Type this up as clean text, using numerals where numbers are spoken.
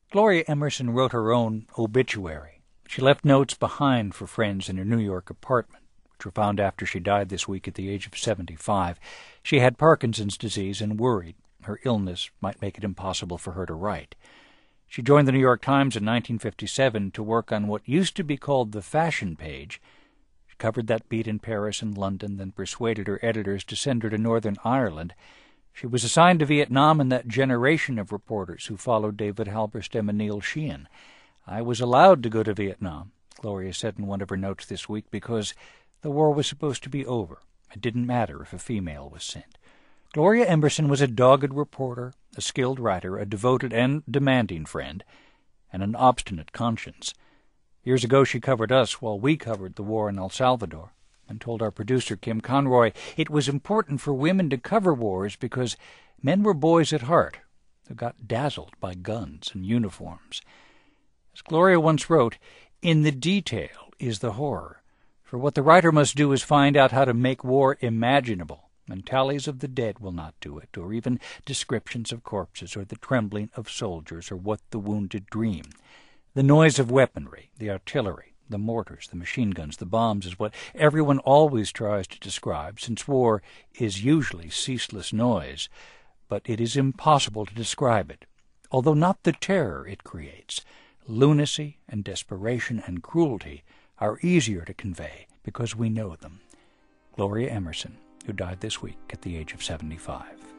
Gloria Emerson wrote her own obituary. She left notes behind for friends in her New York apartment, which were found after she died this week at the age of 75. She had Parkinson's disease and worried her illness might make it impossible for her to write. She joined the New York Times in 1957 to work on what used to be called the fashion page. She covered that beat in Paris and London, then persuaded her editors to send her to Northern Ireland. She was assigned to Vietnam in that generation of reporters who followed David Halberstam and Neil Sheehan. "I was allowed to go to Vietnam," Gloria said in one of her notes this week, "because the war was supposed to be over. It didn't matter if a female was sent." Gloria Emerson was a dogged reporter, a skilled writer, a devoted and demanding friend, and an obstinate conscience. Years ago she covered us while we covered the war in El Salvador, and told our producer, Kim Conroy, it was important for women to cover wars because men were boys at heart who got dazzled by guns and uniforms. As Gloria once wrote, "In the detail is the horror, for what the writer must do is find out how to make war imaginable, and tallies of the dead will not do it, or even descriptions of corpses, or the trembling of soldiers, or what the wounded dream. The noise of weaponry, the artillery, the mortars, the machine guns, the bombs is what everyone always tries to describe, since war is usually ceaseless noise, but it is impossible to describe it, although not the terror it creates. Lunacy and desperation and cruelty are easier to convey because we know them." Gloria Emerson, who died this week at the age of 75.